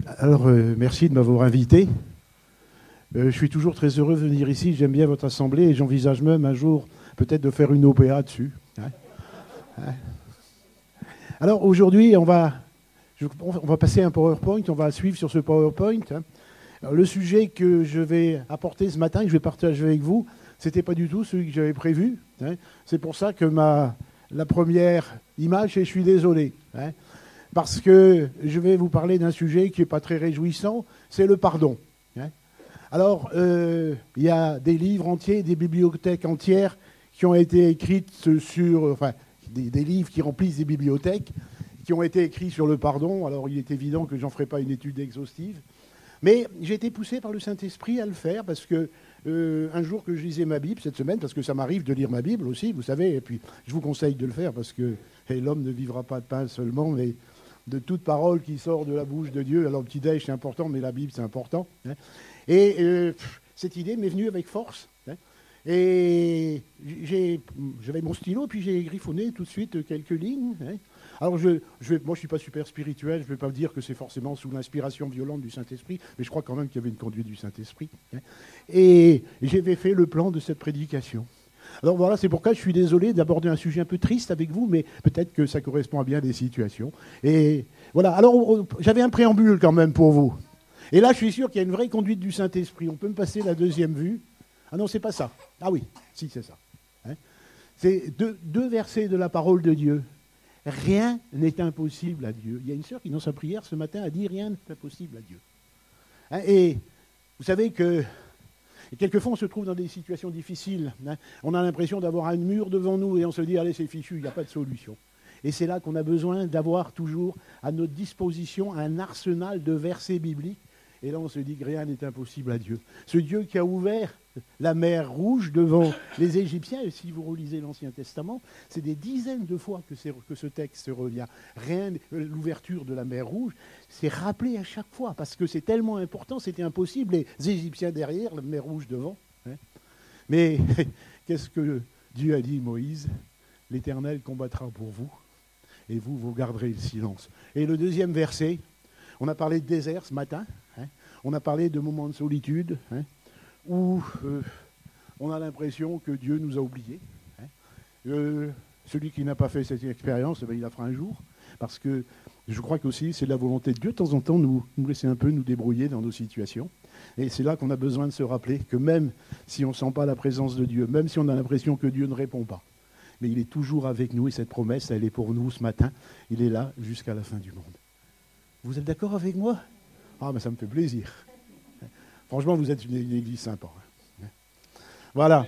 Alors, merci de m'avoir invité. Je suis toujours très heureux de venir ici. J'aime bien votre assemblée et j'envisage même un jour peut-être de faire une OPA dessus. Alors, aujourd'hui, on va passer un PowerPoint. On va suivre sur ce PowerPoint. Alors, le sujet que je vais apporter ce matin, que je vais partager avec vous, ce n'était pas du tout celui que j'avais prévu. C'est pour ça que la première image, et je suis désolé. Parce que je vais vous parler d'un sujet qui n'est pas très réjouissant, c'est le pardon. Alors, il y a des livres entiers, des bibliothèques entières qui ont été écrites sur... Enfin, des livres qui remplissent des bibliothèques, qui ont été écrits sur le pardon. Alors, il est évident que je n'en ferai pas une étude exhaustive. Mais j'ai été poussé par le Saint-Esprit à le faire parce que un jour que je lisais ma Bible, cette semaine, parce que ça m'arrive de lire ma Bible aussi, vous savez, et puis je vous conseille de le faire parce que l'homme ne vivra pas de pain seulement, mais de toute parole qui sort de la bouche de Dieu. Alors, le petit-déj, c'est important, mais la Bible, c'est important. Et cette idée m'est venue avec force. Et j'avais mon stylo, puis j'ai griffonné tout de suite quelques lignes. Alors, moi, je ne suis pas super spirituel, je ne vais pas dire que c'est forcément sous l'inspiration violente du Saint-Esprit, mais je crois quand même qu'il y avait une conduite du Saint-Esprit. Et j'avais fait le plan de cette prédication. Alors voilà, c'est pourquoi je suis désolé d'aborder un sujet un peu triste avec vous, mais peut-être que ça correspond à bien des situations. Et voilà, alors j'avais un préambule quand même pour vous. Et là, je suis sûr qu'il y a une vraie conduite du Saint-Esprit. On peut me passer la deuxième vue. Ah non, c'est pas ça. Ah oui, si, c'est ça. C'est deux versets de la parole de Dieu. Rien n'est impossible à Dieu. Il y a une sœur qui, dans sa prière ce matin, a dit « Rien n'est impossible à Dieu ». Et vous savez que quelquefois, on se trouve dans des situations difficiles. On a l'impression d'avoir un mur devant nous et on se dit « Allez, c'est fichu, il n'y a pas de solution ». Et c'est là qu'on a besoin d'avoir toujours à notre disposition un arsenal de versets bibliques. Et là, on se dit que rien n'est impossible à Dieu. Ce Dieu qui a ouvert la mer Rouge devant les Égyptiens, et si vous relisez l'Ancien Testament, c'est des dizaines de fois que ce texte revient. L'ouverture de la mer Rouge, c'est rappelé à chaque fois, parce que c'est tellement important, c'était impossible. Les Égyptiens derrière, la mer Rouge devant. Mais qu'est-ce que Dieu a dit, Moïse ? L'Éternel combattra pour vous, et vous garderez le silence. Et le deuxième verset, on a parlé de désert ce matin, on a parlé de moments de solitude, où on a l'impression que Dieu nous a oubliés. Celui qui n'a pas fait cette expérience, il la fera un jour, parce que je crois qu'aussi c'est la volonté de Dieu de temps en temps nous laisser un peu nous débrouiller dans nos situations. Et c'est là qu'on a besoin de se rappeler que même si on ne sent pas la présence de Dieu, même si on a l'impression que Dieu ne répond pas, mais il est toujours avec nous et cette promesse, elle est pour nous ce matin. Il est là jusqu'à la fin du monde. Vous êtes d'accord avec moi ? Ah, mais ça me fait plaisir. Franchement, vous êtes une église sympa. Voilà.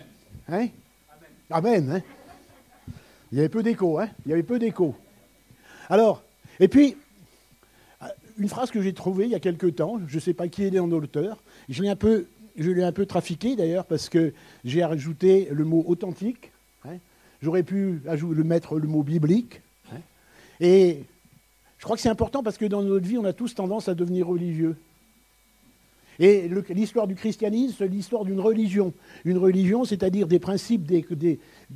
Amen. Il y avait peu d'écho. Il y avait peu d'écho. Alors, et puis, une phrase que j'ai trouvée il y a quelque temps, je ne sais pas qui est en auteur, je l'ai un peu trafiqué d'ailleurs parce que j'ai rajouté le mot authentique. J'aurais pu mettre le mot biblique. Et je crois que c'est important parce que dans notre vie, on a tous tendance à devenir religieux. Et l'histoire du christianisme, c'est l'histoire d'une religion. Une religion, c'est-à-dire des principes, des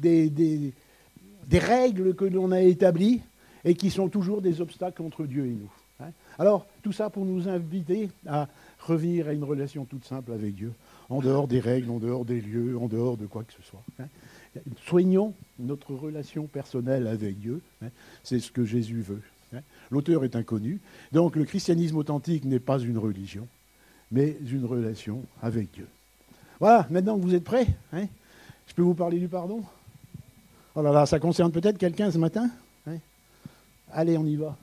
règles que l'on a établies et qui sont toujours des obstacles entre Dieu et nous. Alors, tout ça pour nous inviter à revenir à une relation toute simple avec Dieu, en dehors des règles, en dehors des lieux, en dehors de quoi que ce soit. Soignons notre relation personnelle avec Dieu. C'est ce que Jésus veut. L'auteur est inconnu. Donc, le christianisme authentique n'est pas une religion, mais une relation avec Dieu. Voilà, maintenant que vous êtes prêts, je peux vous parler du pardon ? Oh là là, ça concerne peut-être quelqu'un ce matin ? Allez, on y va.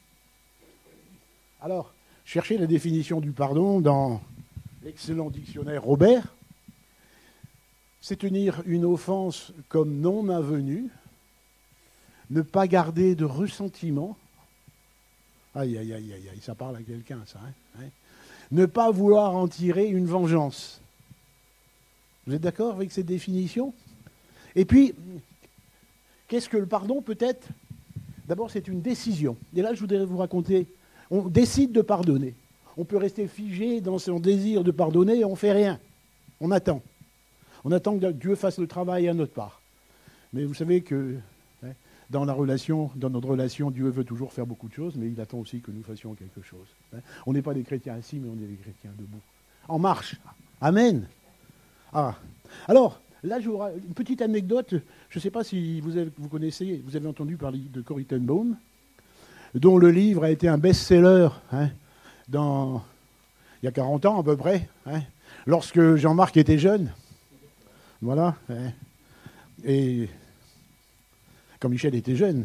Alors, cherchez la définition du pardon dans l'excellent dictionnaire Robert. C'est tenir une offense comme non avenue, ne pas garder de ressentiment. Aïe, ça parle à quelqu'un, ça. Ne pas vouloir en tirer une vengeance. Vous êtes d'accord avec cette définition ? Et puis, qu'est-ce que le pardon peut être ? D'abord, c'est une décision. Et là, je voudrais vous raconter, on décide de pardonner. On peut rester figé dans son désir de pardonner et on ne fait rien. On attend. On attend que Dieu fasse le travail à notre part. Mais vous savez que dans notre relation, Dieu veut toujours faire beaucoup de choses, mais il attend aussi que nous fassions quelque chose. On n'est pas des chrétiens assis, mais on est des chrétiens debout. En marche. Amen. Ah. Alors, là, je vous une petite anecdote. Je ne sais pas si vous connaissez, vous avez entendu parler de Corrie ten Boom, dont le livre a été un best-seller il y a 40 ans à peu près, lorsque Jean-Marc était jeune. Voilà. Et quand Michel était jeune.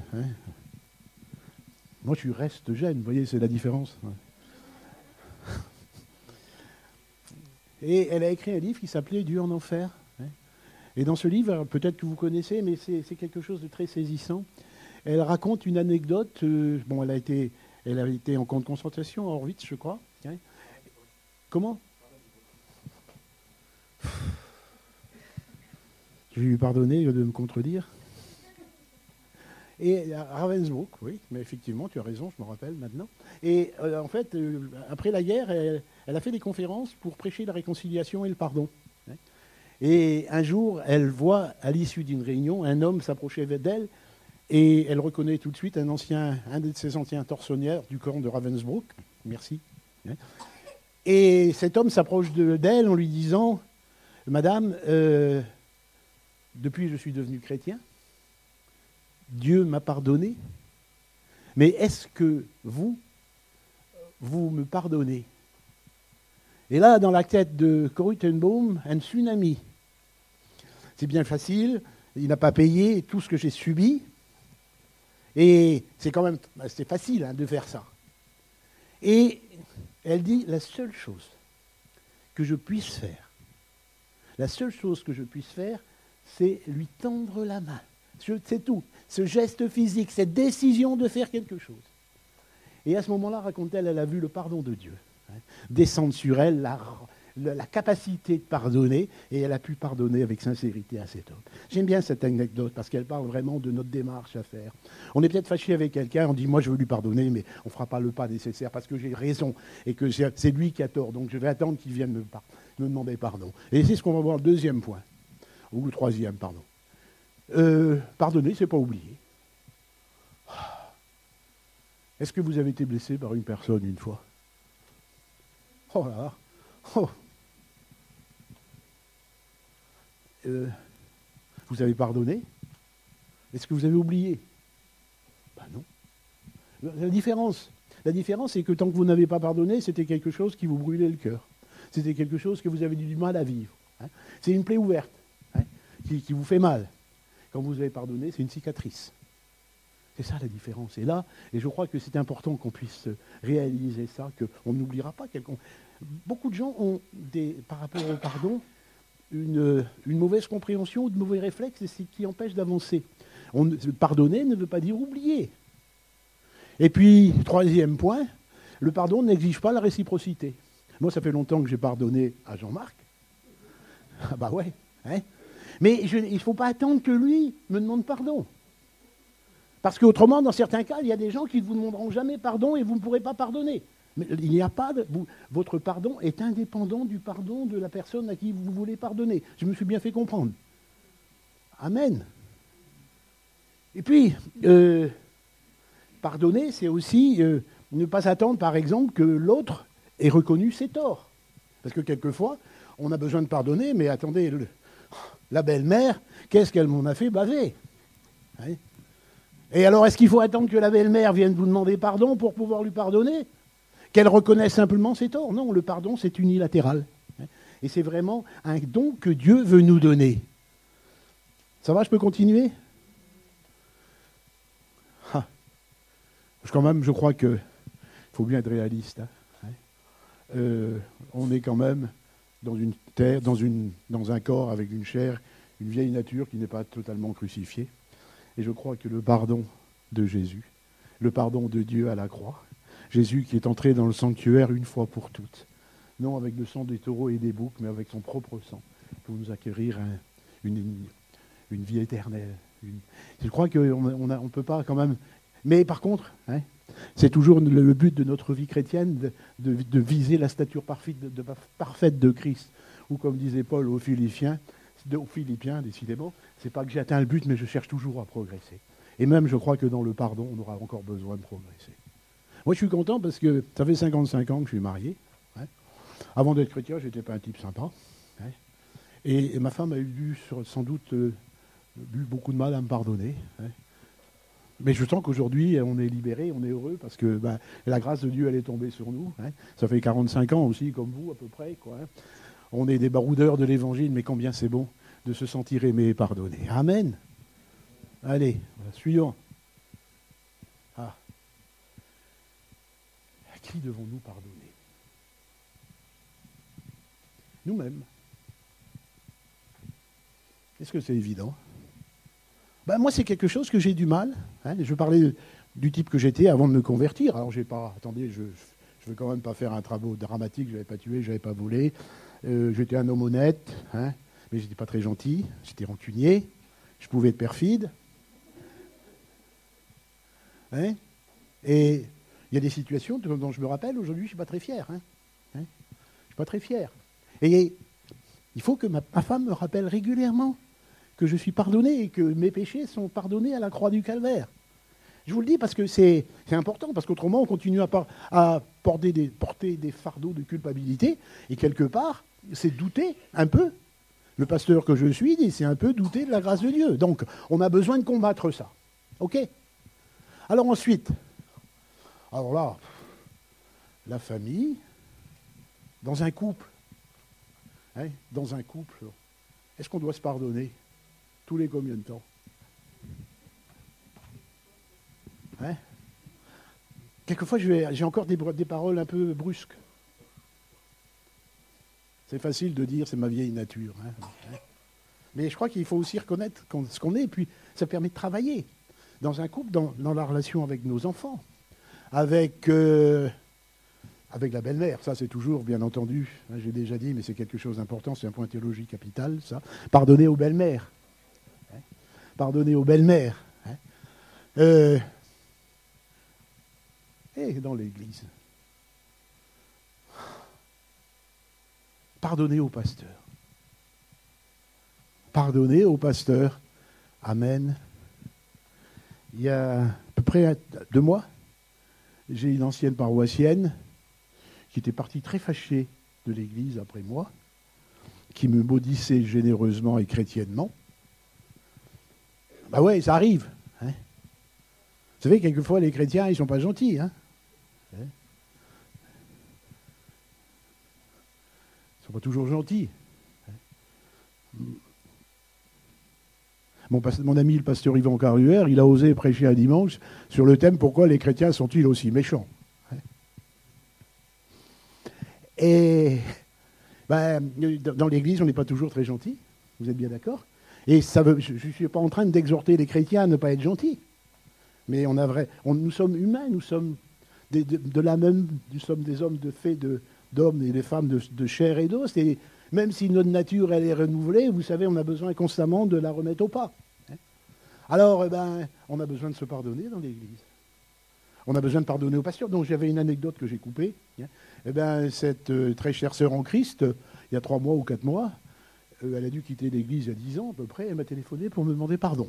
Moi, je reste jeune, vous voyez, c'est la différence. Et elle a écrit un livre qui s'appelait Dieu en enfer. Et dans ce livre, peut-être que vous connaissez, mais c'est quelque chose de très saisissant. Elle raconte une anecdote. Elle a été en camp de concentration à Auschwitz, je crois. Comment ? Je vais lui pardonner de me contredire. Et à Ravensbrück, oui, mais effectivement, tu as raison, je me rappelle maintenant. Et en fait, après la guerre, elle a fait des conférences pour prêcher la réconciliation et le pardon. Et un jour, elle voit, à l'issue d'une réunion, un homme s'approcher d'elle, et elle reconnaît tout de suite un de ses anciens tortionnaires du camp de Ravensbrück. Merci. Et cet homme s'approche d'elle en lui disant, « Madame, depuis je suis devenu chrétien, Dieu m'a pardonné, mais est-ce que vous me pardonnez ?» Et là, dans la tête de Corrie ten Boom, un tsunami. C'est bien facile, il n'a pas payé tout ce que j'ai subi, et c'est facile de faire ça. Et elle dit, la seule chose que je puisse faire, c'est lui tendre la main. C'est tout. Ce geste physique, cette décision de faire quelque chose. Et à ce moment-là, raconte-t-elle, elle a vu le pardon de Dieu descendre sur elle, la capacité de pardonner, et elle a pu pardonner avec sincérité à cet homme. J'aime bien cette anecdote parce qu'elle parle vraiment de notre démarche à faire. On est peut-être fâché avec quelqu'un, on dit moi je veux lui pardonner, mais on ne fera pas le pas nécessaire parce que j'ai raison et que c'est lui qui a tort, donc je vais attendre qu'il vienne me demander pardon. Et c'est ce qu'on va voir le deuxième point, ou le troisième, pardon. Pardonner, c'est pas oublier. Est-ce que vous avez été blessé par une personne une fois ? Oh là là. Oh. Vous avez pardonné ? Est-ce que vous avez oublié ? Ben non. La différence, c'est que tant que vous n'avez pas pardonné, c'était quelque chose qui vous brûlait le cœur. C'était quelque chose que vous avez du mal à vivre. C'est une plaie ouverte qui vous fait mal. Quand vous avez pardonné, c'est une cicatrice. C'est ça la différence. Et je crois que c'est important qu'on puisse réaliser ça, qu'on n'oubliera pas. Beaucoup de gens ont, par rapport au pardon, une mauvaise compréhension ou de mauvais réflexes, et c'est ce qui empêche d'avancer. Pardonner ne veut pas dire oublier. Et puis, troisième point, le pardon n'exige pas la réciprocité. Moi, ça fait longtemps que j'ai pardonné à Jean-Marc. Ah bah ouais, mais il ne faut pas attendre que lui me demande pardon. Parce qu'autrement, dans certains cas, il y a des gens qui ne vous demanderont jamais pardon et vous ne pourrez pas pardonner. Mais il n'y a pas votre pardon est indépendant du pardon de la personne à qui vous voulez pardonner. Je me suis bien fait comprendre. Amen. Et puis, pardonner, c'est aussi ne pas attendre, par exemple, que l'autre ait reconnu ses torts. Parce que quelquefois, on a besoin de pardonner, mais attendez, la belle-mère, qu'est-ce qu'elle m'en a fait baver ? Et alors, est-ce qu'il faut attendre que la belle-mère vienne vous demander pardon pour pouvoir lui pardonner ? Qu'elle reconnaisse simplement ses torts ? Non, le pardon, c'est unilatéral. Et c'est vraiment un don que Dieu veut nous donner. Ça va, je peux continuer ? Quand même, je crois qu'il faut bien être réaliste. On est quand même dans une terre, dans un corps avec une chair, une vieille nature qui n'est pas totalement crucifiée. Et je crois que le pardon de Jésus, le pardon de Dieu à la croix, Jésus qui est entré dans le sanctuaire une fois pour toutes, non avec le sang des taureaux et des boucs, mais avec son propre sang, pour nous acquérir une vie éternelle. Je crois qu'on ne peut pas quand même... Mais par contre, c'est toujours le but de notre vie chrétienne de viser la stature parfaite de Christ. Ou comme disait Paul aux Philippiens, décidément, c'est pas que j'ai atteint le but, mais je cherche toujours à progresser. Et même, je crois que dans le pardon, on aura encore besoin de progresser. Moi, je suis content parce que ça fait 55 ans que je suis marié. Ouais. Avant d'être chrétien, je n'étais pas un type sympa. Ouais. Et ma femme a eu sans doute eu beaucoup de mal à me pardonner. Ouais. Mais je sens qu'aujourd'hui, on est libéré, on est heureux parce que la grâce de Dieu, elle est tombée sur nous. Hein. Ça fait 45 ans aussi, comme vous, à peu près. Quoi, hein. On est des baroudeurs de l'Évangile, mais combien c'est bon de se sentir aimé et pardonné. Amen. Allez, suivant. À qui devons-nous pardonner? Nous-mêmes. Est-ce que c'est évident? Moi, c'est quelque chose que j'ai du mal. Hein. Je parlais du type que j'étais avant de me convertir. Alors, j'ai pas... Attendez, je ne veux quand même pas faire un travaux dramatique. Je n'avais pas tué, je n'avais pas volé. J'étais un homme honnête, hein, mais je n'étais pas très gentil. J'étais rancunier. Je pouvais être perfide. Hein. Et il y a des situations dont je me rappelle aujourd'hui, je ne suis pas très fier. Hein. Je ne suis pas très fier. Et il faut que ma femme me rappelle régulièrement que je suis pardonné et que mes péchés sont pardonnés à la croix du calvaire. Je vous le dis parce que c'est important, parce qu'autrement on continue à porter des fardeaux de culpabilité, et quelque part, c'est douter un peu. Le pasteur que je suis, c'est un peu douter de la grâce de Dieu. Donc, on a besoin de combattre ça. OK? Alors ensuite, alors là, la famille, dans un couple, hein, est-ce qu'on doit se pardonner tous les combien de temps? Hein? Quelquefois, j'ai encore des paroles un peu brusques. C'est facile de dire, c'est ma vieille nature. Hein. Mais je crois qu'il faut aussi reconnaître ce qu'on est, et puis ça permet de travailler dans un couple, dans la relation avec nos enfants, avec la belle-mère. Ça, c'est toujours, bien entendu, hein, j'ai déjà dit, mais c'est quelque chose d'important, c'est un point théologique capital, ça. Pardonner aux belles-mères. Hein. Pardonner aux belles-mères. Hein. Et dans l'Église. Pardonnez au pasteur. Pardonnez au pasteur. Amen. Il y a à peu près 2 mois, j'ai une ancienne paroissienne qui était partie très fâchée de l'Église après moi, qui me maudissait généreusement et chrétiennement. Ouais, ça arrive. Hein. Vous savez, quelquefois, les chrétiens, ils ne sont pas gentils. Hein. Ils ne sont pas toujours gentils. Mon ami le pasteur Yvan Carluère, il a osé prêcher un dimanche sur le thème « Pourquoi les chrétiens sont-ils aussi méchants ?» Et dans l'Église, on n'est pas toujours très gentil. Vous êtes bien d'accord? Et je ne suis pas en train d'exhorter les chrétiens à ne pas être gentils. Mais nous sommes humains, nous sommes nous sommes des hommes d'hommes et des femmes de chair et d'os. Et même si notre nature elle est renouvelée, vous savez, on a besoin constamment de la remettre au pas. Alors, on a besoin de se pardonner dans l'Église. On a besoin de pardonner au pasteur. Donc, j'avais une anecdote que j'ai coupée. Cette très chère sœur en Christ, il y a 3 mois ou 4 mois, elle a dû quitter l'Église il y a 10 ans à peu près. Elle m'a téléphoné pour me demander pardon.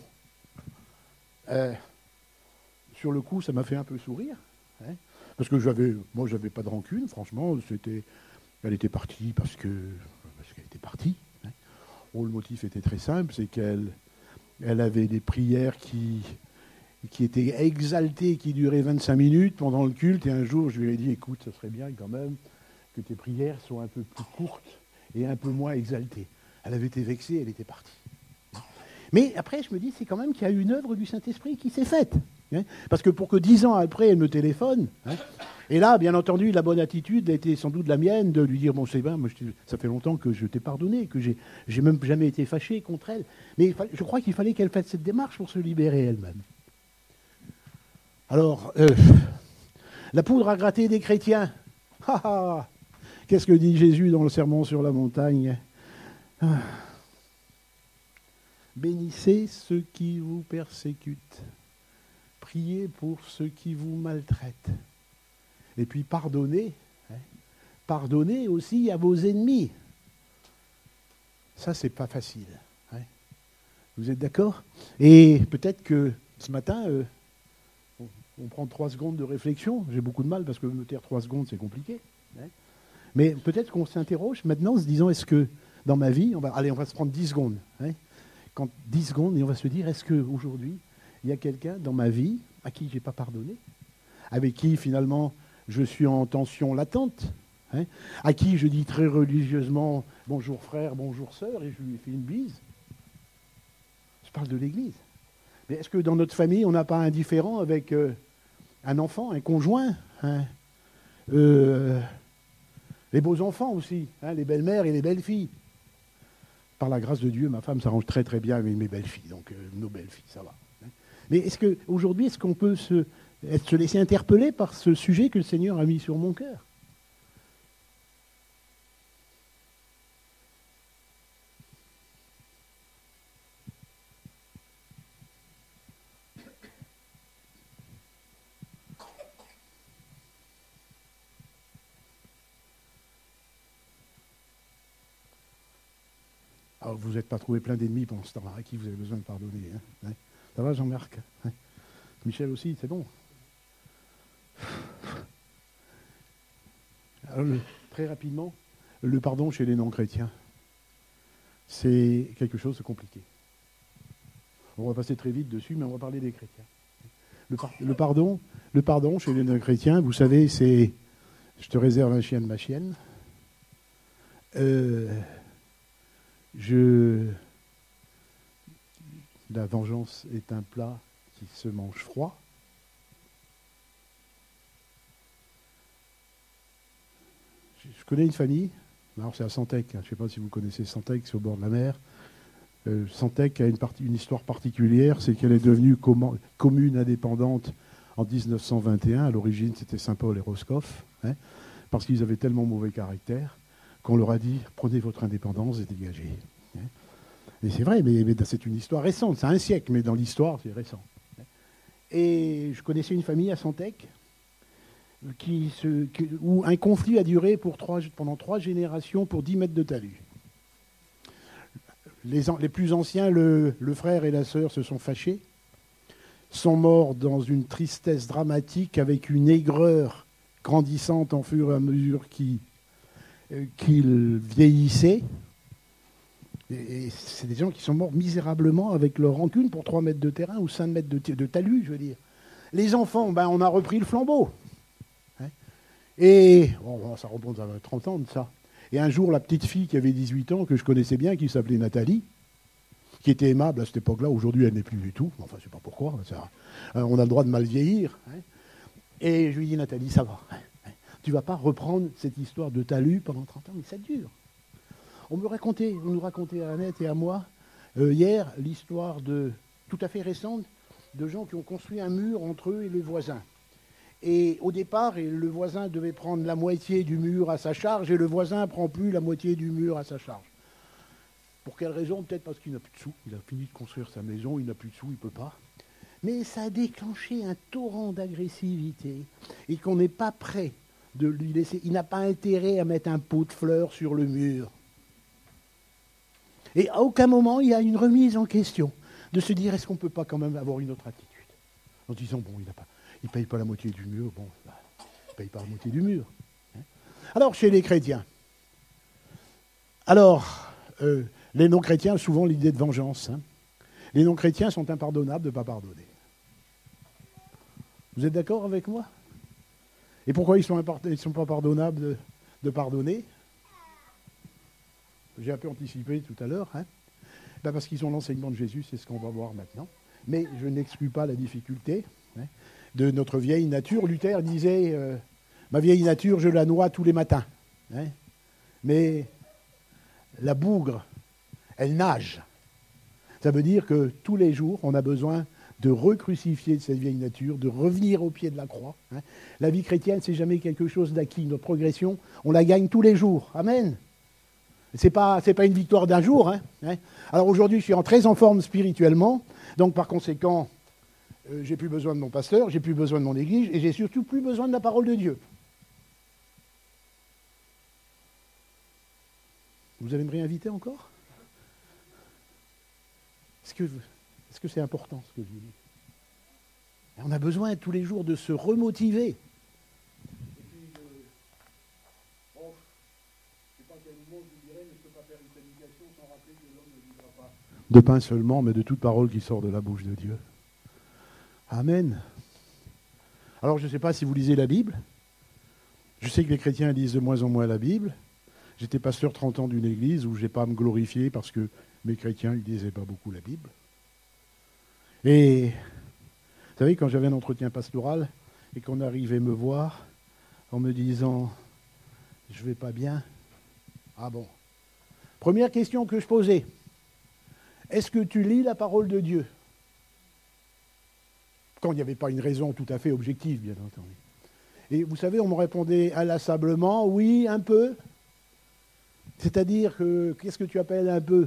Sur le coup, ça m'a fait un peu sourire. Hein, parce que moi, j'avais pas de rancune, franchement. Elle était partie parce qu'elle était partie. Hein. Le motif était très simple, c'est qu'elle avait des prières qui étaient exaltées, qui duraient 25 minutes pendant le culte. Et un jour, je lui ai dit, écoute, ça serait bien quand même que tes prières soient un peu plus courtes et un peu moins exaltées. Elle avait été vexée, elle était partie. Mais après, je me dis, c'est quand même qu'il y a une œuvre du Saint-Esprit qui s'est faite. Hein, parce que pour que 10 ans après, elle me téléphone, hein, et là, bien entendu, la bonne attitude a été sans doute la mienne de lui dire, bon, c'est bien, moi, ça fait longtemps que je t'ai pardonné, que j'ai même jamais été fâché contre elle. Mais je crois qu'il fallait qu'elle fasse cette démarche pour se libérer elle-même. Alors, la poudre à gratter des chrétiens. Qu'est-ce que dit Jésus dans le Sermon sur la montagne? Bénissez ceux qui vous persécutent. Priez pour ceux qui vous maltraitent. Et puis pardonnez. Hein, pardonnez aussi à vos ennemis. Ça, c'est pas facile. Hein. Vous êtes d'accord? Et peut-être que Ce matin, on prend 3 secondes de réflexion. J'ai beaucoup de mal parce que me taire 3 secondes, c'est compliqué. Hein. Mais peut-être qu'on s'interroge maintenant en se disant, est-ce que dans ma vie, on va se prendre 10 secondes. Hein, 10 secondes, et on va se dire, est-ce qu'aujourd'hui, il y a quelqu'un dans ma vie à qui je n'ai pas pardonné, avec qui finalement je suis en tension latente, hein, à qui je dis très religieusement bonjour frère, bonjour sœur, et je lui fais une bise. Je parle de l'Église. Mais est-ce que dans notre famille, on n'a pas un différend avec un enfant, un conjoint, hein, les beaux enfants aussi, hein, les belles-mères et les belles-filles. Par la grâce de Dieu, ma femme s'arrange très très bien avec mes belles-filles, donc nos belles-filles, ça va. Hein. Mais aujourd'hui, est-ce qu'on peut se laisser interpeller par ce sujet que le Seigneur a mis sur mon cœur ? Alors, vous n'êtes pas trouvé plein d'ennemis pendant ce temps-là, à qui vous avez besoin de pardonner. Hein. Ça va, Jean-Marc? Hein. Michel aussi, c'est bon. Alors, très rapidement, le pardon chez les non-chrétiens, c'est quelque chose de compliqué. On va passer très vite dessus, mais on va parler des chrétiens. Le pardon chez les non-chrétiens, vous savez, c'est je te réserve un chien de ma chienne. La vengeance est un plat qui se mange froid. Je connais une famille, alors c'est à Santec, je ne sais pas si vous connaissez Santec, c'est au bord de la mer. Santec a une histoire particulière, c'est qu'elle est devenue commune indépendante en 1921. À l'origine, c'était Saint-Paul et Roscoff, hein, parce qu'ils avaient tellement mauvais caractère qu'on leur a dit « prenez votre indépendance et dégagez hein. ». Et c'est vrai, mais c'est une histoire récente, c'est un siècle, mais dans l'histoire, c'est récent. Et je connaissais une famille à Santec où un conflit a duré pendant 3 générations pour 10 mètres de talus. Les plus anciens, le frère et la sœur se sont fâchés, sont morts dans une tristesse dramatique avec une aigreur grandissante en fur et à mesure qu'ils vieillissaient. Et c'est des gens qui sont morts misérablement avec leur rancune pour 3 mètres de terrain ou 5 mètres de talus, je veux dire. Les enfants, on a repris le flambeau. Hein. Et ça remonte à 30 ans de ça. Et un jour, la petite fille qui avait 18 ans, que je connaissais bien, qui s'appelait Nathalie, qui était aimable à cette époque-là, aujourd'hui elle n'est plus du tout, enfin je ne sais pas pourquoi, on a le droit de mal vieillir. Hein. Et je lui dis, Nathalie, ça va, hein, tu ne vas pas reprendre cette histoire de talus pendant 30 ans, mais ça dure. On nous racontait à Annette et à moi, hier, l'histoire tout à fait récente, de gens qui ont construit un mur entre eux et les voisins. Et au départ, le voisin devait prendre la moitié du mur à sa charge, et le voisin ne prend plus la moitié du mur à sa charge. Pour quelle raison? Peut-être parce qu'il n'a plus de sous. Il a fini de construire sa maison, il n'a plus de sous, il ne peut pas. Mais ça a déclenché un torrent d'agressivité, et qu'on n'est pas prêt de lui laisser. Il n'a pas intérêt à mettre un pot de fleurs sur le mur. Et à aucun moment, il y a une remise en question de se dire, est-ce qu'on ne peut pas quand même avoir une autre attitude? En disant, bon, il ne paye pas la moitié du mur, bon, il ne paye pas la moitié du mur. Hein. Alors, chez les chrétiens, les non-chrétiens ont souvent l'idée de vengeance. Hein. Les non-chrétiens sont impardonnables de ne pas pardonner. Vous êtes d'accord avec moi? Et pourquoi ils ne sont pas pardonnables de pardonner? J'ai un peu anticipé tout à l'heure. Hein. Parce qu'ils ont l'enseignement de Jésus, c'est ce qu'on va voir maintenant. Mais je n'exclus pas la difficulté hein, de notre vieille nature. Luther disait ma vieille nature, je la noie tous les matins. Hein. Mais la bougre, elle nage. Ça veut dire que tous les jours, on a besoin de recrucifier cette vieille nature, de revenir au pied de la croix. Hein. La vie chrétienne, c'est jamais quelque chose d'acquis. Notre progression, on la gagne tous les jours. Amen. C'est pas une victoire d'un jour. Hein. Alors aujourd'hui, je suis très en forme spirituellement. Donc par conséquent, j'ai plus besoin de mon pasteur, j'ai plus besoin de mon église, et j'ai surtout plus besoin de la parole de Dieu. Vous allez me réinviter encore? Est-ce que c'est important ce que je dis? Et on a besoin tous les jours de se remotiver. Et puis, bon, je ne sais pas quel moment je vous dirais, mais je ne peux pas faire une prédication sans rappeler que l'homme ne vivra pas de pain seulement, mais de toute parole qui sort de la bouche de Dieu. Amen. Alors, je ne sais pas si vous lisez la Bible. Je sais que les chrétiens lisent de moins en moins la Bible. J'étais pasteur 30 ans d'une église où je n'ai pas à me glorifier parce que mes chrétiens ne lisaient pas beaucoup la Bible. Et vous savez, quand j'avais un entretien pastoral et qu'on arrivait me voir en me disant « je ne vais pas bien », ah bon. Première question que je posais, est-ce que tu lis la parole de Dieu? Quand il n'y avait pas une raison tout à fait objective, bien entendu. Et vous savez, on me répondait inlassablement, oui, un peu. C'est-à-dire que, qu'est-ce que tu appelles un peu?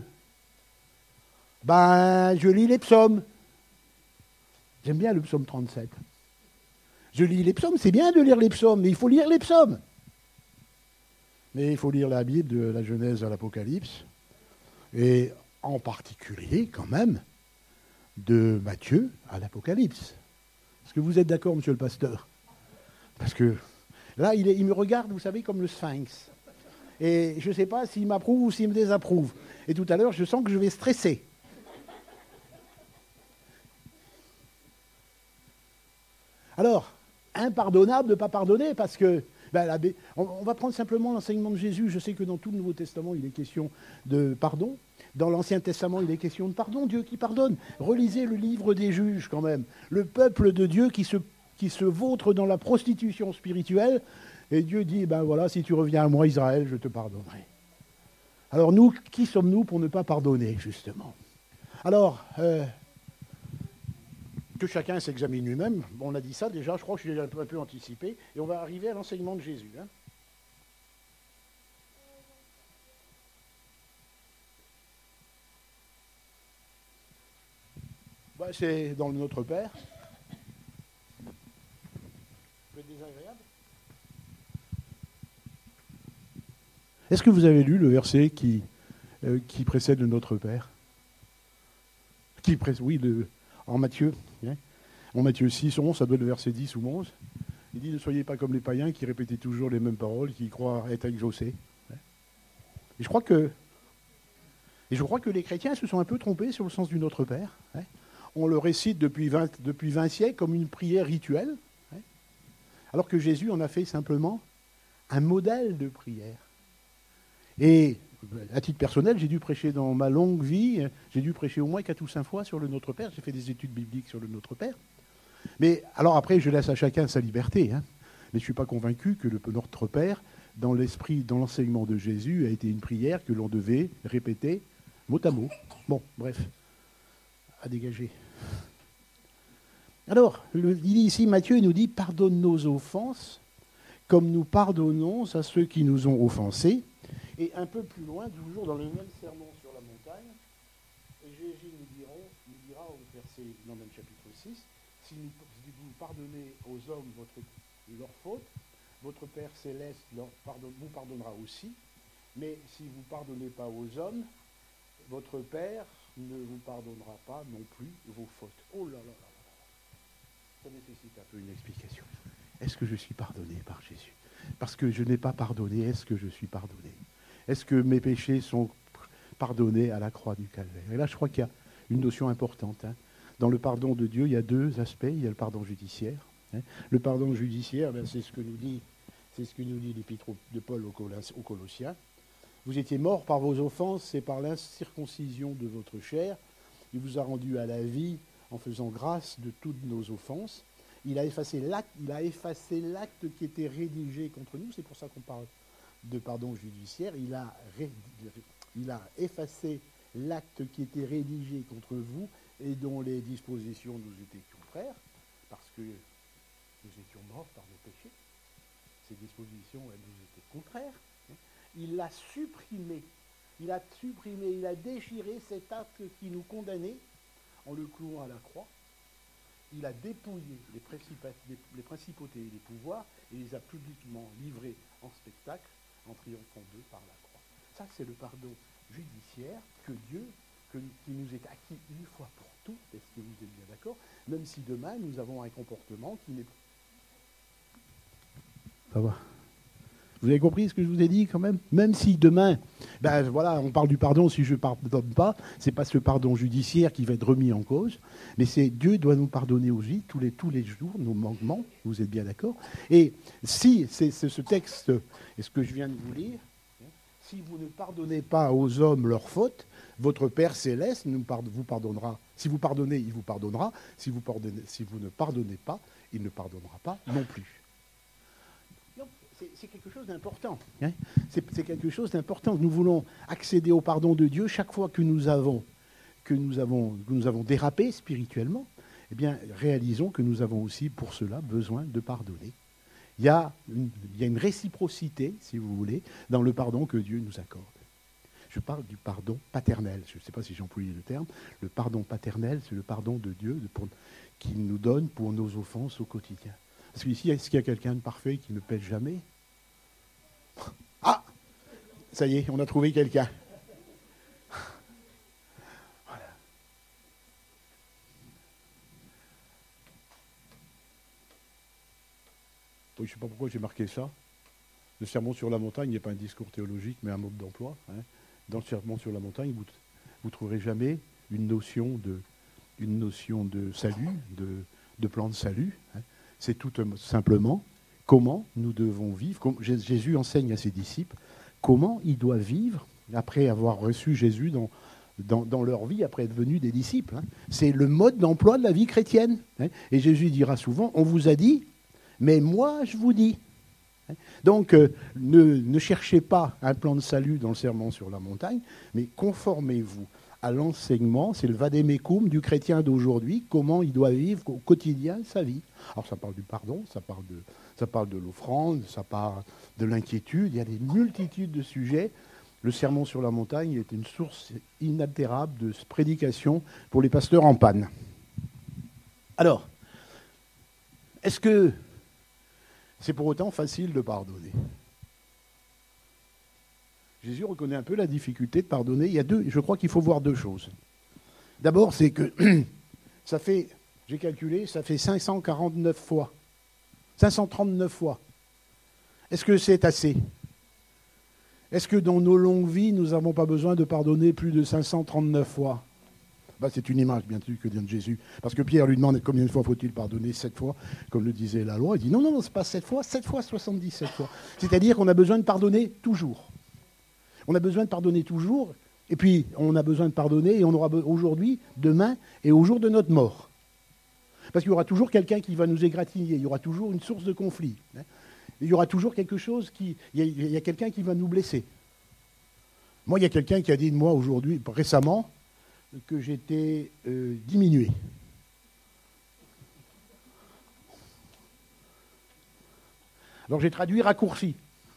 Ben, je lis les psaumes. J'aime bien le psaume 37. Je lis les psaumes, c'est bien de lire les psaumes, mais il faut lire les psaumes. Mais il faut lire la Bible de la Genèse à l'Apocalypse, et en particulier, quand même, de Matthieu à l'Apocalypse. Est-ce que vous êtes d'accord, monsieur le pasteur? Parce que là, il me regarde, vous savez, comme le sphinx. Et je ne sais pas s'il m'approuve ou s'il me désapprouve. Et tout à l'heure, je sens que je vais stresser. Alors, impardonnable de ne pas pardonner, parce que on va prendre simplement l'enseignement de Jésus. Je sais que dans tout le Nouveau Testament, il est question de pardon. Dans l'Ancien Testament, il est question de pardon. Dieu qui pardonne. Relisez le livre des Juges, quand même. Le peuple de Dieu qui se vautre dans la prostitution spirituelle. Et Dieu dit, ben voilà, si tu reviens à moi, Israël, je te pardonnerai. Alors nous, qui sommes-nous pour ne pas pardonner, justement? Alors, que chacun s'examine lui-même. Bon, on a dit ça déjà, je crois que je l'ai un peu anticipé. Et on va arriver à l'enseignement de Jésus. Hein. Ben, c'est dans le Notre Père. Ça peut être désagréable. Est-ce que vous avez lu le verset qui précède le Notre Père? Oui, en Matthieu. Hein, en Matthieu 6, 11, ça doit être le verset 10 ou 11. Il dit, ne soyez pas comme les païens qui répétaient toujours les mêmes paroles, qui croient être exaucés. Et je crois que les chrétiens se sont un peu trompés sur le sens du Notre Père. Hein. On le récite depuis 20 siècles comme une prière rituelle, hein, alors que Jésus en a fait simplement un modèle de prière. Et à titre personnel, j'ai dû prêcher dans ma longue vie, j'ai dû prêcher au moins 4 ou 5 fois sur le Notre Père. J'ai fait des études bibliques sur le Notre Père. Mais alors après, je laisse à chacun sa liberté. Hein. Mais je ne suis pas convaincu que le Notre Père, dans l'esprit, dans l'enseignement de Jésus, a été une prière que l'on devait répéter mot à mot. Bon, bref, à dégager. Alors, il dit ici, Matthieu nous dit, pardonne nos offenses, comme nous pardonnons à ceux qui nous ont offensés. Et un peu plus loin, toujours dans le même sermon sur la montagne, Jésus nous dira au verset, dans le même chapitre 6, si vous pardonnez aux hommes leurs fautes, votre Père céleste vous pardonnera aussi. Mais si vous ne pardonnez pas aux hommes, votre Père ne vous pardonnera pas non plus vos fautes. Oh là là là là. Ça nécessite un peu une explication. Est-ce que je suis pardonné par Jésus? Parce que je n'ai pas pardonné, est-ce que je suis pardonné? Est-ce que mes péchés sont pardonnés à la croix du Calvaire? Et là, je crois qu'il y a une notion importante. Hein. Dans le pardon de Dieu, il y a 2 aspects. Il y a le pardon judiciaire. Hein. Le pardon judiciaire, ben, c'est ce que nous dit l'épître de Paul aux Colossiens. Vous étiez morts par vos offenses et par l'incirconcision de votre chair. Il vous a rendu à la vie en faisant grâce de toutes nos offenses. Il a effacé l'acte qui était rédigé contre nous. C'est pour ça qu'on parle de pardon judiciaire. Il a effacé l'acte qui était rédigé contre vous et dont les dispositions nous étaient contraires, parce que nous étions morts par nos péchés. Ces dispositions, elles nous étaient contraires. Il l'a supprimé. Il a déchiré cet acte qui nous condamnait en le clouant à la croix. Il a dépouillé les principautés et les pouvoirs et les a publiquement livrés en spectacle en triomphant d'eux par la croix. Ça, c'est le pardon judiciaire que Dieu qui nous est acquis une fois pour toutes, est-ce que vous êtes bien d'accord? Même si demain, nous avons un comportement qui n'est pas... Ça va. Vous avez compris ce que je vous ai dit quand même? Même si demain, ben voilà, on parle du pardon, si je ne pardonne pas, ce n'est pas ce pardon judiciaire qui va être remis en cause, mais c'est Dieu doit nous pardonner aussi tous les jours, nos manquements, vous êtes bien d'accord? Et si c'est ce texte, et ce que je viens de vous lire, si vous ne pardonnez pas aux hommes leurs fautes, votre Père céleste vous pardonnera. Si vous pardonnez, il vous pardonnera. Si vous ne pardonnez pas, il ne pardonnera pas non plus. C'est quelque chose d'important. Hein, c'est quelque chose d'important. Nous voulons accéder au pardon de Dieu chaque fois que nous avons dérapé spirituellement. Eh bien, réalisons que nous avons aussi pour cela besoin de pardonner. Il y a une réciprocité, si vous voulez, dans le pardon que Dieu nous accorde. Je parle du pardon paternel. Je ne sais pas si j'ai employé le terme. Le pardon paternel, c'est le pardon de Dieu qu'il nous donne pour nos offenses au quotidien. Parce qu'ici, est-ce qu'il y a quelqu'un de parfait qui ne pêche jamais? Ah! Ça y est, on a trouvé quelqu'un. Voilà. Oui, je ne sais pas pourquoi j'ai marqué ça. Le sermon sur la montagne n'est pas un discours théologique, mais un mode d'emploi. Hein. Dans le sermon sur la montagne, vous ne trouverez jamais une notion de salut, de plan de salut. Hein. C'est tout simplement comment nous devons vivre. Jésus enseigne à ses disciples comment ils doivent vivre après avoir reçu Jésus dans leur vie, après être devenus des disciples. Hein. C'est le mode d'emploi de la vie chrétienne. Hein. Et Jésus dira souvent, on vous a dit, mais moi je vous dis. Donc, ne cherchez pas un plan de salut dans le sermon sur la montagne, mais conformez-vous à l'enseignement, c'est le vademecum du chrétien d'aujourd'hui, comment il doit vivre au quotidien sa vie. Alors, ça parle du pardon, ça parle de l'offrande, ça parle de l'inquiétude, il y a des multitudes de sujets. Le sermon sur la montagne est une source inaltérable de prédication pour les pasteurs en panne. Alors, est-ce que c'est pour autant facile de pardonner? Jésus reconnaît un peu la difficulté de pardonner. Je crois qu'il faut voir deux choses. D'abord, c'est que ça fait, j'ai calculé, ça fait 549 fois. 539 fois. Est-ce que c'est assez? Est-ce que dans nos longues vies, nous n'avons pas besoin de pardonner plus de 539 fois? C'est une image, bien sûr, que vient de Jésus. Parce que Pierre lui demande combien de fois faut-il pardonner? 7 fois, comme le disait la loi. Il dit non, c'est pas 7 fois 77 fois. C'est-à-dire qu'on a besoin de pardonner toujours. On a besoin de pardonner toujours, et puis on a besoin de pardonner, et on aura aujourd'hui, demain, et au jour de notre mort. Parce qu'il y aura toujours quelqu'un qui va nous égratigner, il y aura toujours une source de conflit. Hein. Il y aura toujours quelque chose il y a quelqu'un qui va nous blesser. Moi, il y a quelqu'un qui a dit de moi aujourd'hui, récemment, que j'étais diminué. Alors j'ai traduit raccourci.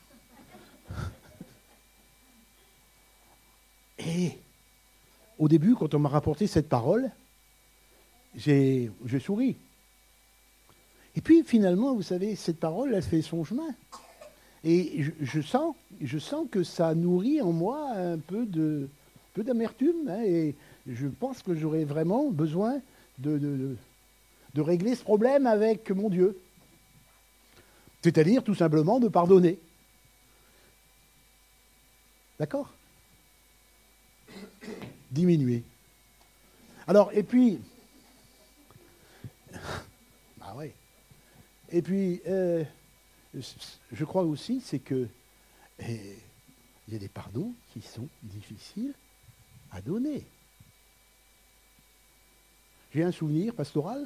Et au début, quand on m'a rapporté cette parole, j'ai souri. Et puis finalement, vous savez, cette parole, elle fait son chemin. Et je sens que ça nourrit en moi un peu d'amertume. Hein, et je pense que j'aurais vraiment besoin de régler ce problème avec mon Dieu. C'est-à-dire tout simplement de pardonner. D'accord? Diminuer. Alors, et puis... Bah ouais. Et puis, je crois aussi, c'est que il y a des pardons qui sont difficiles à donner. J'ai un souvenir pastoral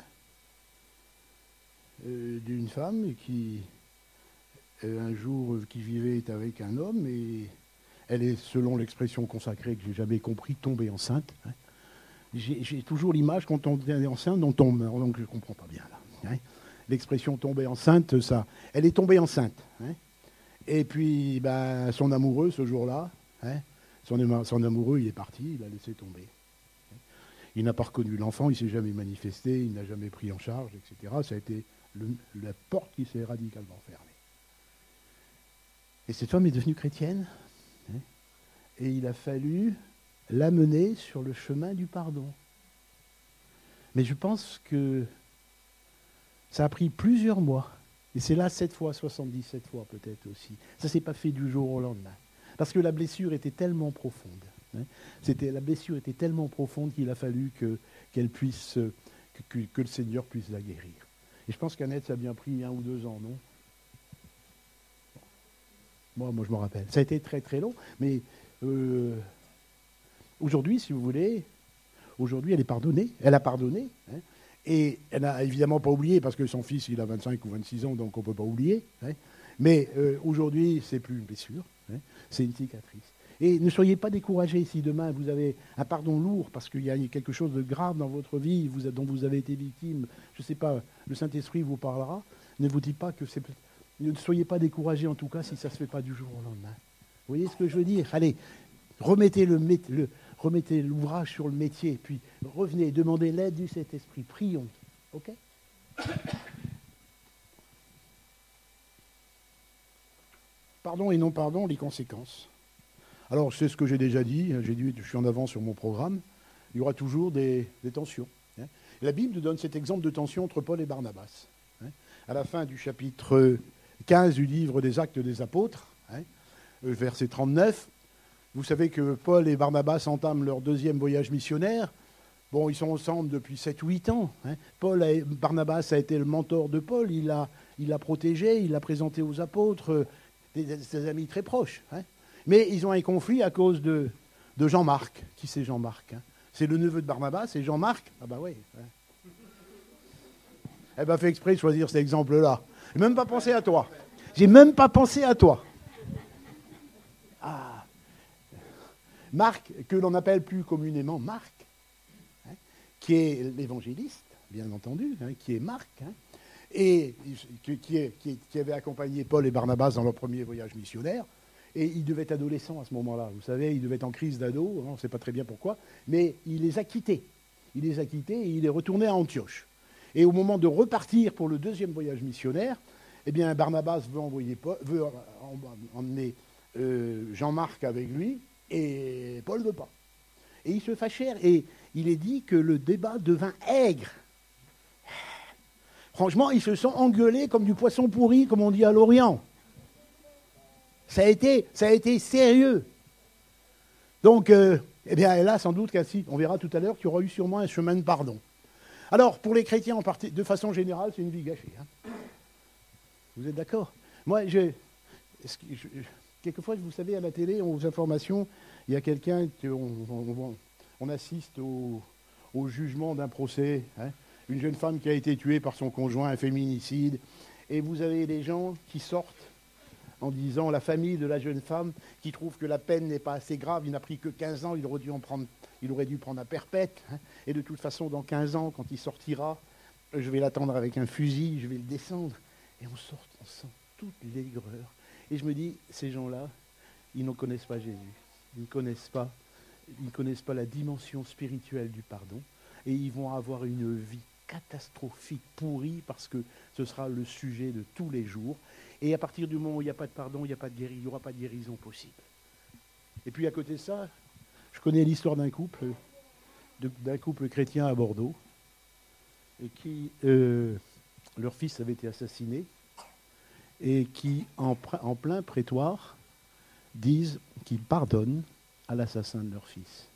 d'une femme qui, un jour, qui vivait avec un homme et elle est, selon l'expression consacrée que j'ai jamais compris, tombée enceinte. Hein. J'ai toujours l'image quand on est enceinte, on tombe, donc je ne comprends pas bien là. Hein. L'expression tomber enceinte, ça, elle est tombée enceinte. Hein. Et puis, son amoureux, ce jour-là, hein, son amoureux, il est parti, il l'a laissé tomber. Il n'a pas reconnu l'enfant, il ne s'est jamais manifesté, il n'a jamais pris en charge, etc. Ça a été la porte qui s'est radicalement fermée. Et cette femme est devenue chrétienne. Hein, et il a fallu l'amener sur le chemin du pardon. Mais je pense que ça a pris plusieurs mois. Et c'est là 7 fois, 77 fois peut-être aussi. Ça ne s'est pas fait du jour au lendemain. Parce que la blessure était tellement profonde. La blessure était tellement profonde qu'il a fallu qu'elle puisse, que le Seigneur puisse la guérir. Et je pense qu'Annette, ça a bien pris 1 ou 2 ans, non? Moi, je me rappelle. Ça a été très très long, mais aujourd'hui, si vous voulez, aujourd'hui, elle est pardonnée. Elle a pardonné. Et elle n'a évidemment pas oublié, parce que son fils, il a 25 ou 26 ans, donc on ne peut pas oublier. Mais aujourd'hui, c'est plus une blessure, c'est une cicatrice. Et ne soyez pas découragés si demain vous avez un pardon lourd, parce qu'il y a quelque chose de grave dans votre vie dont vous avez été victime. Je ne sais pas, le Saint-Esprit vous parlera. Ne vous dites pas que c'est... Ne soyez pas découragés en tout cas si ça ne se fait pas du jour au lendemain. Vous voyez ce que je veux dire? Allez, remettez l'ouvrage sur le métier, puis revenez, demandez l'aide du Saint-Esprit. Prions. OK? Pardon et non pardon, les conséquences. Alors, c'est ce que j'ai déjà dit. Je suis en avance sur mon programme. Il y aura toujours des tensions. La Bible nous donne cet exemple de tension entre Paul et Barnabas. À la fin du chapitre 15 du livre des Actes des Apôtres, verset 39, vous savez que Paul et Barnabas entament leur 2e voyage missionnaire. Bon, ils sont ensemble depuis 7 ou 8 ans. Barnabas a été le mentor de Paul. Il l'a protégé, il l'a présenté aux apôtres, des amis très proches. Mais ils ont un conflit à cause de Jean-Marc. Qui c'est Jean-Marc? C'est le neveu de Barnabas, c'est Jean-Marc? Ah bah oui. Elle m'a fait exprès de choisir cet exemple-là. J'ai même pas pensé à toi. J'ai même pas pensé à toi. Ah. Marc, que l'on appelle plus communément Marc, qui est l'évangéliste, bien entendu, qui est Marc, et qui avait accompagné Paul et Barnabas dans leur premier voyage missionnaire. Et il devait être adolescent à ce moment-là. Vous savez, il devait être en crise d'ado, on ne sait pas très bien pourquoi, mais il les a quittés. Il les a quittés et il est retourné à Antioche. Et au moment de repartir pour le 2e voyage missionnaire, eh bien, Barnabas veut emmener Jean-Marc avec lui, et Paul ne veut pas. Et ils se fâchèrent, et il est dit que le débat devint aigre. Franchement, ils se sont engueulés comme du poisson pourri, comme on dit à l'Orient. Ça a été sérieux. Donc, eh bien, là, sans doute qu'ainsi, on verra tout à l'heure qu'il y aura eu sûrement un chemin de pardon. Alors, pour les chrétiens, de façon générale, c'est une vie gâchée. Vous êtes d'accord? Moi, quelquefois, vous savez, à la télé, aux informations, il y a quelqu'un, on assiste au jugement d'un procès, une jeune femme qui a été tuée par son conjoint, un féminicide, et vous avez des gens qui sortent en disant la famille de la jeune femme qui trouve que la peine n'est pas assez grave, il n'a pris que 15 ans, il aurait dû prendre un perpète, et de toute façon, dans 15 ans, quand il sortira, je vais l'attendre avec un fusil, je vais le descendre, et on sent toute l'aigreur. Et je me dis, ces gens-là, ils ne connaissent pas Jésus, ils ne connaissent pas la dimension spirituelle du pardon, et ils vont avoir une vie catastrophique, pourrie, parce que ce sera le sujet de tous les jours. Et à partir du moment où il n'y a pas de pardon, il n'y aura pas de guérison possible. Et puis à côté de ça, je connais l'histoire d'un couple chrétien à Bordeaux, et qui, leur fils avait été assassiné, et qui, en plein prétoire, disent qu'ils pardonnent à l'assassin de leur fils.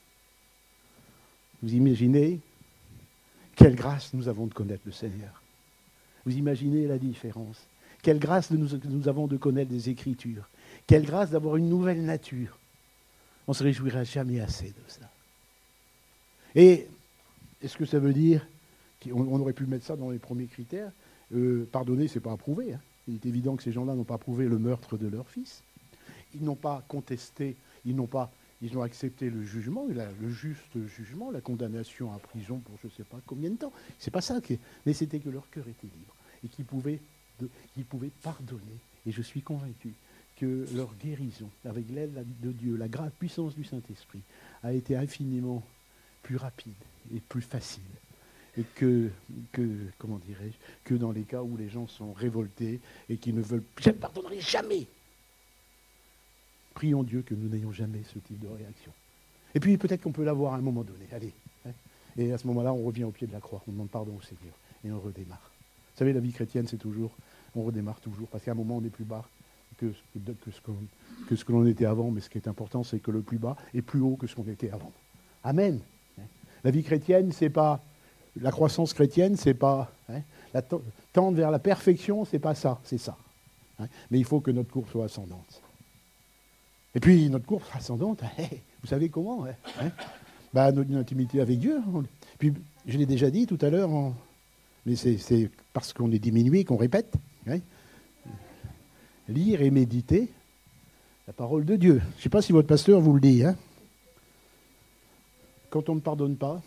Vous imaginez quelle grâce nous avons de connaître le Seigneur. Vous imaginez la différence. Quelle grâce nous avons de connaître des Écritures. Quelle grâce d'avoir une nouvelle nature. On ne se réjouira jamais assez de ça. Et est-ce que ça veut dire qu'on aurait pu mettre ça dans les premiers critères? Pardonner, ce n'est pas approuvé. Il est évident que ces gens-là n'ont pas approuvé le meurtre de leur fils. Ils n'ont pas contesté, ils ont accepté le jugement, le juste jugement, la condamnation à prison pour je ne sais pas combien de temps. C'est pas ça, mais c'était que leur cœur était libre et qu'ils pouvaient pardonner. Et je suis convaincu que leur guérison, avec l'aide de Dieu, la grâce, puissance du Saint-Esprit, a été infiniment plus rapide et plus facile. Et que dans les cas où les gens sont révoltés et qui ne veulent, je ne pardonnerai jamais. Prions Dieu que nous n'ayons jamais ce type de réaction. Et puis peut-être qu'on peut l'avoir à un moment donné. Allez. Hein. Et à ce moment-là, on revient au pied de la croix, on demande pardon au Seigneur et on redémarre. Vous savez, la vie chrétienne, c'est toujours, on redémarre toujours, parce qu'à un moment, on est plus bas que ce que l'on était avant, mais ce qui est important, c'est que le plus bas est plus haut que ce qu'on était avant. Amen. La vie chrétienne, c'est pas la croissance chrétienne, c'est pas tendre vers la perfection, c'est pas ça, c'est ça. Mais il faut que notre courbe soit ascendante. Et puis notre courbe ascendante, vous savez comment notre intimité avec Dieu. Puis je l'ai déjà dit tout à l'heure, mais c'est parce qu'on est diminué qu'on répète. Lire et méditer la parole de Dieu. Je ne sais pas si votre pasteur vous le dit. Quand on ne pardonne pas,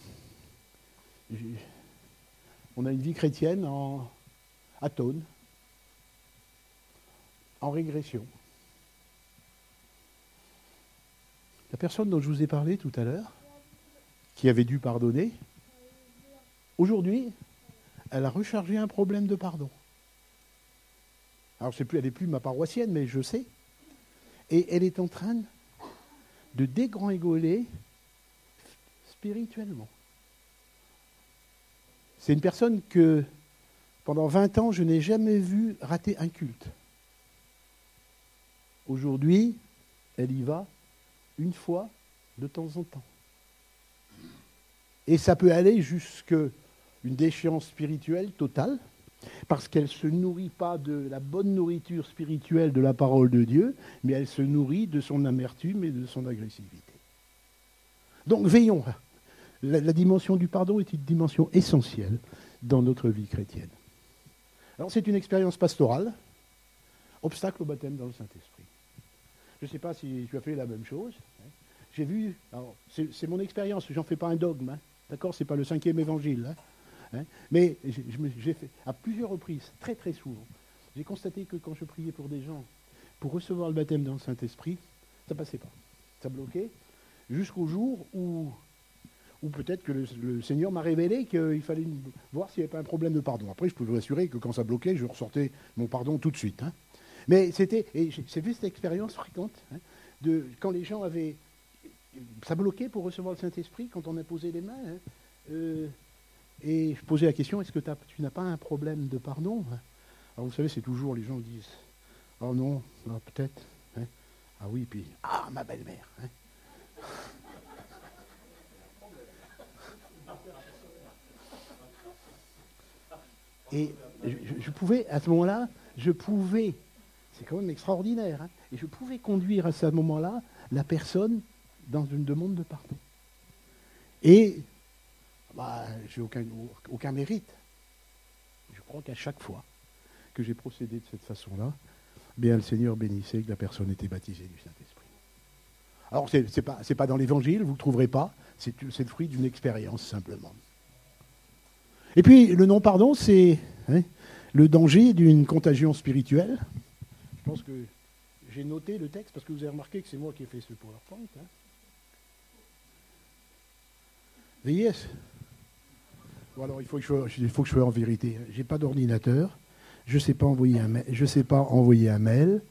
on a une vie chrétienne en atone, en régression. La personne dont je vous ai parlé tout à l'heure, qui avait dû pardonner, aujourd'hui, elle a rechargé un problème de pardon. Alors, elle n'est plus ma paroissienne, mais je sais. Et elle est en train de dégringoler spirituellement. C'est une personne que, pendant 20 ans, je n'ai jamais vu rater un culte. Aujourd'hui, elle y va une fois de temps en temps. Et ça peut aller jusqu'à une déchéance spirituelle totale, parce qu'elle ne se nourrit pas de la bonne nourriture spirituelle de la parole de Dieu, mais elle se nourrit de son amertume et de son agressivité. Donc veillons. La dimension du pardon est une dimension essentielle dans notre vie chrétienne. Alors c'est une expérience pastorale, obstacle au baptême dans le Saint-Esprit. Je ne sais pas si tu as fait la même chose. J'ai vu, alors c'est mon expérience, j'en fais pas un dogme, d'accord, c'est pas le 5e évangile. Mais j'ai fait à plusieurs reprises, très très souvent, j'ai constaté que quand je priais pour des gens, pour recevoir le baptême dans le Saint-Esprit, ça passait pas. Ça bloquait jusqu'au jour où peut-être que le Seigneur m'a révélé qu'il fallait voir s'il n'y avait pas un problème de pardon. Après, je peux vous assurer que quand ça bloquait, je ressortais mon pardon tout de suite. Mais j'ai vu cette expérience fréquente, quand les gens avaient... Ça bloquait pour recevoir le Saint-Esprit quand on imposait les mains. Et je posais la question, est-ce que tu n'as pas un problème de pardon? Alors vous savez, c'est toujours, les gens disent, oh non, peut-être. Ah oui, puis, ma belle-mère. Et je pouvais, à ce moment-là, c'est quand même extraordinaire, et je pouvais conduire à ce moment-là la personne dans une demande de pardon. Et j'ai aucun mérite. Je crois qu'à chaque fois que j'ai procédé de cette façon-là, bien le Seigneur bénissait que la personne était baptisée du Saint-Esprit. Alors, c'est pas dans l'Évangile, vous ne le trouverez pas, c'est le fruit d'une expérience, simplement. Et puis, le non-pardon, c'est le danger d'une contagion spirituelle. Je pense que j'ai noté le texte, parce que vous avez remarqué que c'est moi qui ai fait ce PowerPoint. Veillez. Bon, alors, il faut que je sois en vérité. Je n'ai pas d'ordinateur. Je ne sais pas envoyer un mail.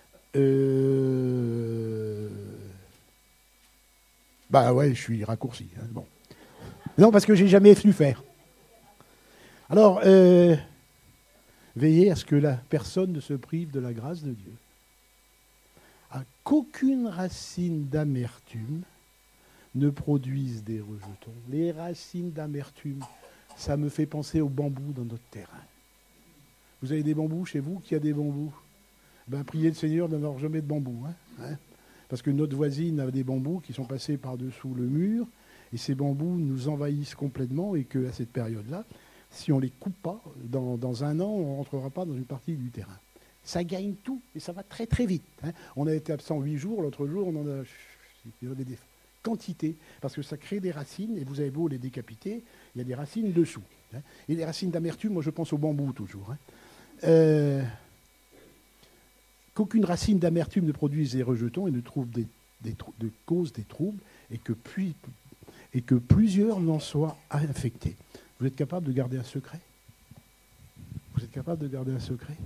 Je suis raccourci. Bon. Non, parce que je n'ai jamais su faire. Alors, veillez à ce que la personne ne se prive de la grâce de Dieu. Qu'aucune racine d'amertume ne produise des rejetons. Les racines d'amertume, ça me fait penser aux bambous dans notre terrain. Vous avez des bambous chez vous? Qui a des bambous? Priez le Seigneur d'avoir jamais de bambous. Parce que notre voisine a des bambous qui sont passés par-dessous le mur, et ces bambous nous envahissent complètement, et qu'à cette période-là, si on ne les coupe pas, dans un an, on ne rentrera pas dans une partie du terrain. Ça gagne tout, et ça va très très vite. On a été absent 8 jours, l'autre jour, on en a des quantités, parce que ça crée des racines, et vous avez beau les décapiter, il y a des racines dessous. Et les racines d'amertume, moi je pense au bambou toujours. Qu'aucune racine d'amertume ne produise des rejetons et ne trouve de cause des troubles, et que plusieurs n'en soient infectés. Vous êtes capable de garder un secret? Vous êtes capable de garder un secret?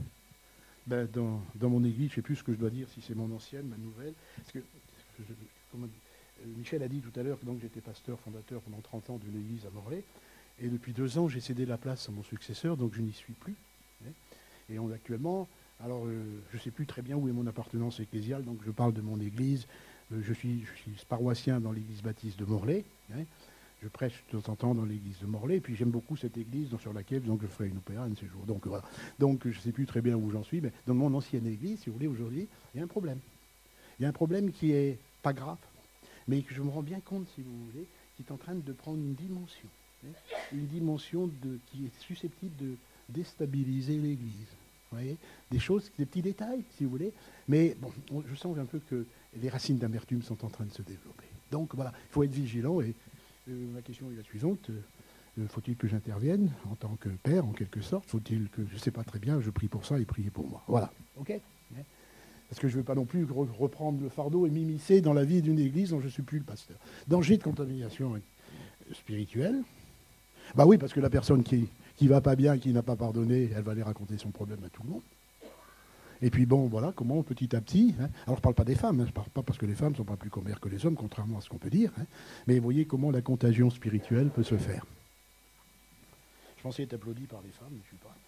Dans mon église, je ne sais plus ce que je dois dire, si c'est mon ancienne, ma nouvelle. Michel a dit tout à l'heure que donc j'étais pasteur fondateur pendant 30 ans d'une église à Morlaix. Et depuis 2 ans, j'ai cédé la place à mon successeur, donc je n'y suis plus. Et actuellement, alors je ne sais plus très bien où est mon appartenance ecclésiale, donc je parle de mon église. Je suis paroissien dans l'église baptiste de Morlaix. Je prêche de temps en temps dans l'église de Morlaix, et puis j'aime beaucoup cette église sur laquelle donc, je ferai une opéra un de ces jours. Donc voilà. Donc je ne sais plus très bien où j'en suis, mais dans mon ancienne église, si vous voulez, aujourd'hui, il y a un problème. Il y a un problème qui est pas grave, mais que je me rends bien compte, si vous voulez, qui est en train de prendre une dimension qui est susceptible de déstabiliser l'Église. Vous voyez, des choses, des petits détails, si vous voulez, mais bon, je sens un peu que les racines d'amertume sont en train de se développer. Donc voilà, il faut être vigilant, et ma question est la suivante. Faut-il que j'intervienne en tant que père, en quelque sorte? Faut-il que, je ne sais pas très bien, je prie pour ça et priez pour moi. Voilà, ok? Parce que je ne veux pas non plus reprendre le fardeau et m'immiscer dans la vie d'une église dont je ne suis plus le pasteur. Danger de contamination spirituelle. Bah oui, parce que la personne qui va pas bien, qui n'a pas pardonné, elle va aller raconter son problème à tout le monde. Et puis bon, voilà, comment petit à petit, alors je ne parle pas des femmes, je ne parle pas parce que les femmes ne sont pas plus commères que les hommes, contrairement à ce qu'on peut dire, mais vous voyez comment la contagion spirituelle peut se faire. Je pensais être applaudi par les femmes, mais je ne suis pas.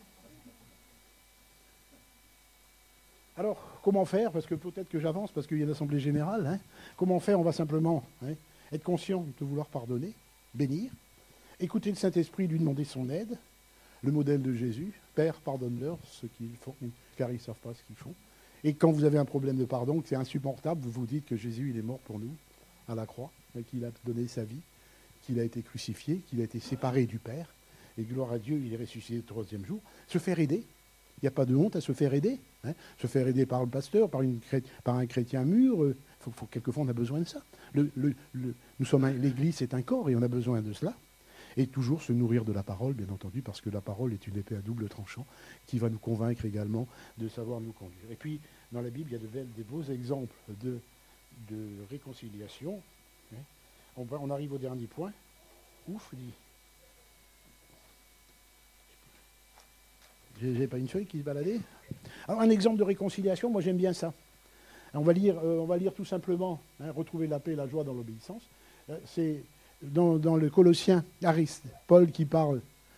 Alors, comment faire? Parce que peut-être que j'avance, parce qu'il y a l'Assemblée Générale. Comment faire? On va simplement être conscient de vouloir pardonner, bénir, écouter le Saint-Esprit, lui demander son aide, le modèle de Jésus. Père, pardonne-leur ce qu'ils font, car ils ne savent pas ce qu'ils font. Et quand vous avez un problème de pardon, que c'est insupportable, vous vous dites que Jésus, il est mort pour nous, à la croix, et qu'il a donné sa vie, qu'il a été crucifié, qu'il a été séparé du Père, et gloire à Dieu, il est ressuscité le 3e jour. Se faire aider. Il n'y a pas de honte à se faire aider. Se faire aider par le pasteur, par un chrétien mûr. Quelquefois, on a besoin de ça. L'Église, c'est un corps et on a besoin de cela. Et toujours se nourrir de la parole, bien entendu, parce que la parole est une épée à double tranchant qui va nous convaincre également de savoir nous conduire. Et puis, dans la Bible, il y a des beaux exemples de réconciliation. On arrive au dernier point. Ouf, dit. J'ai pas une feuille qui se baladait. Alors un exemple de réconciliation, moi j'aime bien ça. On va lire tout simplement, retrouver la paix et la joie dans l'obéissance. C'est dans le Colossiens, Paul qui parle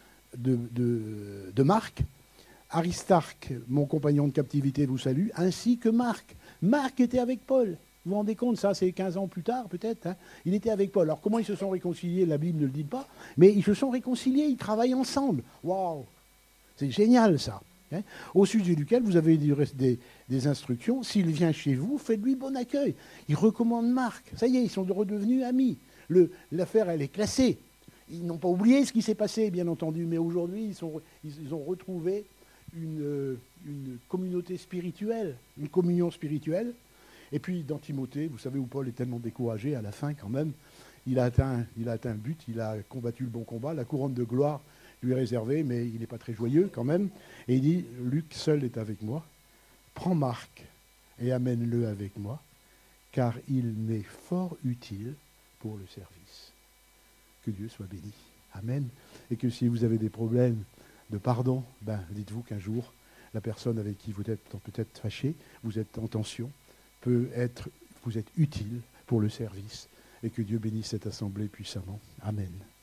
de Marc. Aristarque, mon compagnon de captivité, vous salue, ainsi que Marc. Marc était avec Paul. Vous vous rendez compte, ça c'est 15 ans plus tard peut-être. Il était avec Paul. Alors comment ils se sont réconciliés, la Bible ne le dit pas, mais ils se sont réconciliés, ils travaillent ensemble. Waouh! C'est génial, ça. Au sujet duquel vous avez des instructions. S'il vient chez vous, faites-lui bon accueil. Il recommande Marc. Ça y est, ils sont redevenus amis. L'affaire, elle est classée. Ils n'ont pas oublié ce qui s'est passé, bien entendu, mais aujourd'hui, ils ont retrouvé une communauté spirituelle, une communion spirituelle. Et puis, dans Timothée, vous savez où Paul est tellement découragé, à la fin, quand même, il a atteint le but, il a combattu le bon combat, la couronne de gloire lui est réservé, mais il n'est pas très joyeux quand même. Et il dit, Luc seul est avec moi. Prends Marc et amène-le avec moi, car il m'est fort utile pour le service. Que Dieu soit béni. Amen. Et que si vous avez des problèmes de pardon, dites-vous qu'un jour, la personne avec qui vous êtes peut-être fâché, vous êtes en tension, vous êtes utile pour le service. Et que Dieu bénisse cette assemblée puissamment. Amen.